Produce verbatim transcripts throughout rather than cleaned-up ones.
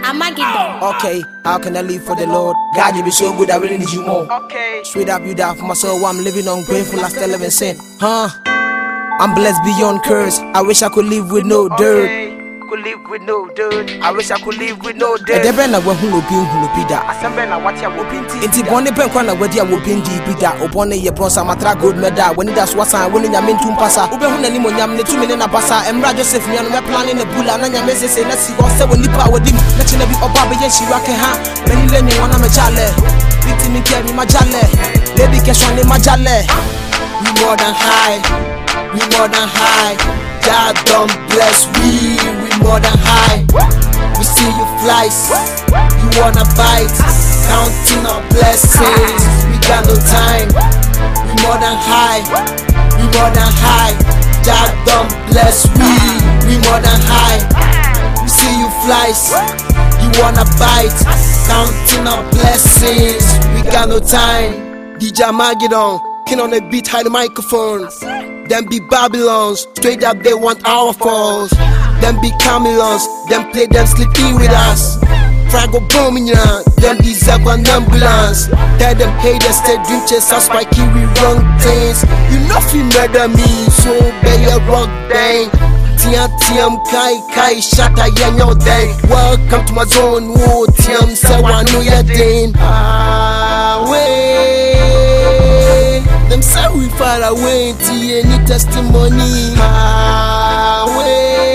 Armageddon. Okay, how can I live for the Lord? God, you be so good, I really need you more. Okay. Straight up, you die for my soul. I'm living on grateful, I still live in sin. Huh? I'm blessed beyond curse. I wish I could live with no dirt. Okay. Could live with no dirt. I wish I could live with no dirt. Edebe na wahu no bi hu no bi da. Asembe na wati a wopinti. Inti bone pen kwa na wadi a wopindi bi da. Obone ye bronze matra gold medal. When das wasan when nya mentu mpasa. Ube hu na ni monyam ne tumi ne na basa. Emra Joseph nya no me planning na bula na nya me sese na si go se woni pa wadim. Na chine bi oba be ye shira ke ha. Many le ni wana me chale. Biti mi ke mi majale. Baby ke shwane majale. We more than high. We more than high. God don't bless we, we more than high. We see you flies, you wanna bite. Counting our blessings, we got no time. We more than high, we more than high. God don't bless we, we more than high. We see you flies, you wanna bite. Counting our blessings, we got no time. D J Armageddon, king on the beat, hide the microphone. Them be Babylons, straight up they want our falls. Them be Camelons, them play them sleeping with us. Frago booming ya, them deserve an ambulance. Tell them haters stay dream chase us by we wrong things. You know if you murder me, so bear your rock bang. Tiam tiam kai kai shatter yanyo day. Welcome to my zone, whoa tiam say one know your day. Ah way. Them say we far away, see any testimony. Away.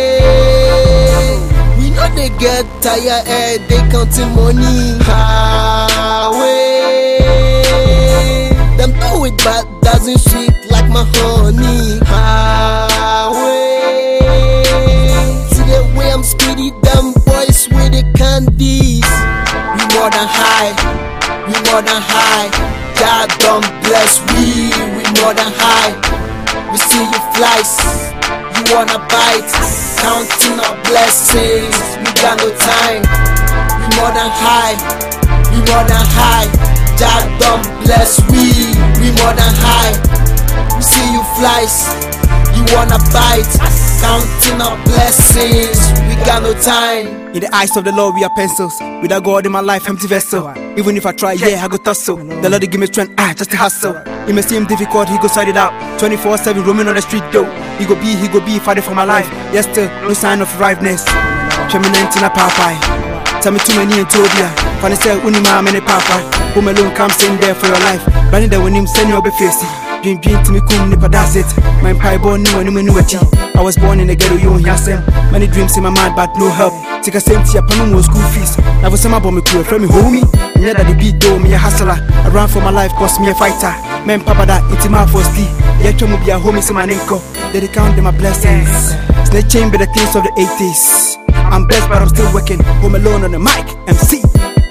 We know they get tired, eh, they counting money. Away. Them do it but doesn't sweet like my honey. Away. See the way I'm speedy, them boys with the candies. We more than high, we more than high. God don't bless we, we more than high. We see you flies, you wanna bite. Counting our blessings, we got no time. We more than high, we more than high. God don't bless we, we more than high. We see you flies, you wanna bite. Counting our blessings, we got no time. In the eyes of the Lord we are pencils. Without God in my life, empty vessel. Even if I try, yeah, I go tussle. The Lord give me strength, ah, just a hustle. It may seem difficult, he go side it out. twenty-four seven roaming on the street though. He go be, he go be, fighting for my life. Yes, still, no sign of ripeness. Show me nineteen a Popeye. Tell me too many and Tobia. Funny say, uni ma many papa. Home alone, come sitting there for your life. Running there when him send you be facey. Dream dream to me kum nipa that's it. My pie born new and new at I was born in the ghetto, you hear some. Many dreams in my mind, but no help. Take a same tea upon no school fees. Never some about me to a friend me homie. And yet that the beat do me a hustler. I ran for my life, cost me a fighter. Man papa that into my first tea. Yet to be a homie, so my name go. They count them my blessings. Snake chain be the things of the eighties. I'm blessed, but I'm still working. Home alone on the mic, M C.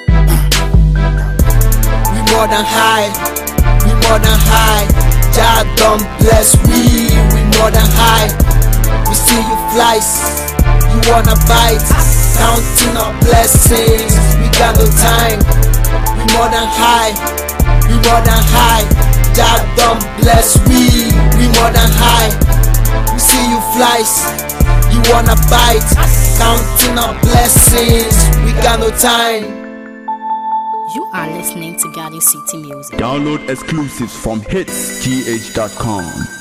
We more than high, we more than high. God don't bless we, we more than high. We see you flies, you wanna bite. Counting our blessings, we got no time. We more than high, we more than high. God don't bless we, we more than high. We see you flies, you wanna bite. Counting our blessings, we got no time. You are listening to Garden City Music. Download exclusives from hits T H dot com.